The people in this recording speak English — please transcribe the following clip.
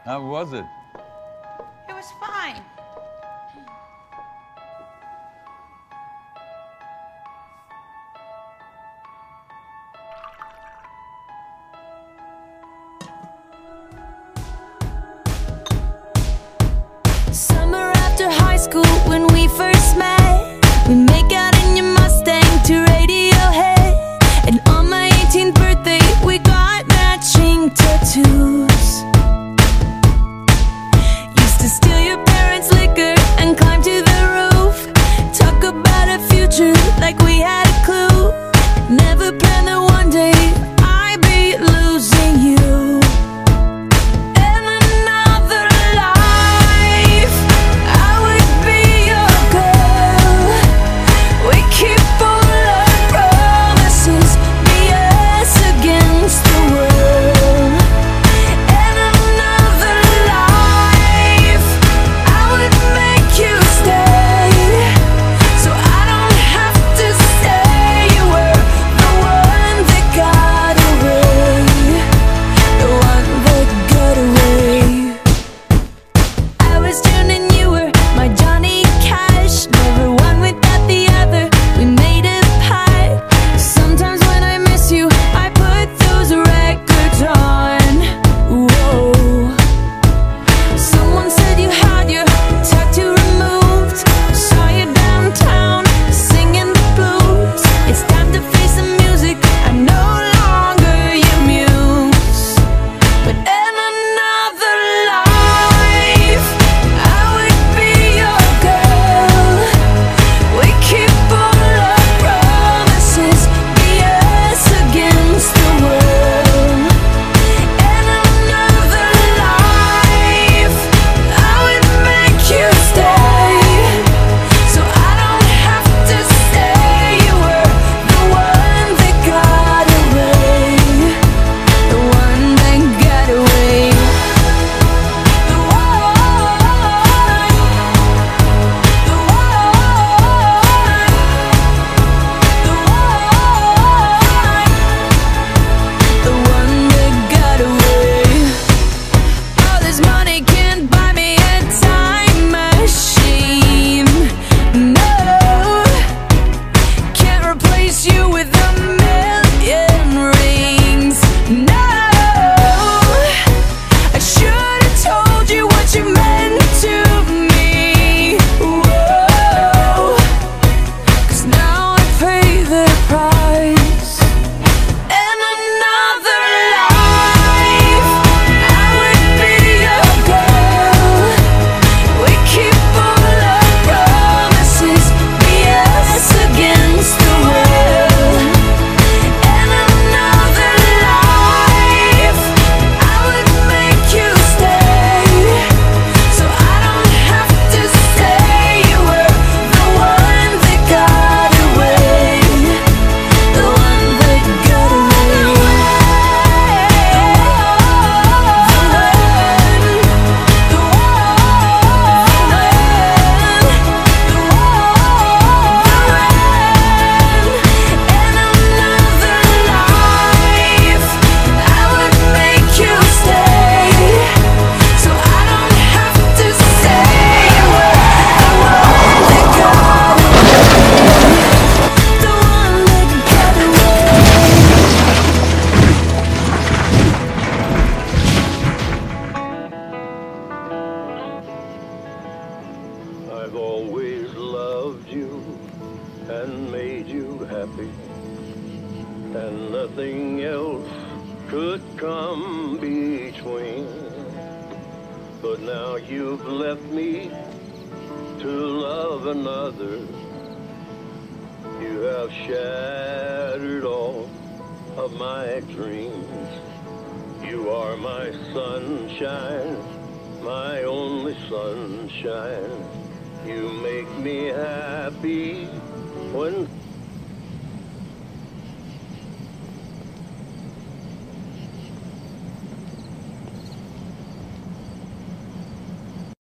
How was it? It was fine. Summer after high school when we first met, we make out in your Mustang to Radiohead. And on my 18th birthday we got matching tattoos. Used to steal your parents' liquor and climb to the roof. Talk about a future like we had a clue. Never planned that one day I'd be losing you. I've always loved you and made you happy, and nothing else could come between. But now you've left me to love another. You have shattered all of my dreams. You are my sunshine, my only sunshine. You make me happy when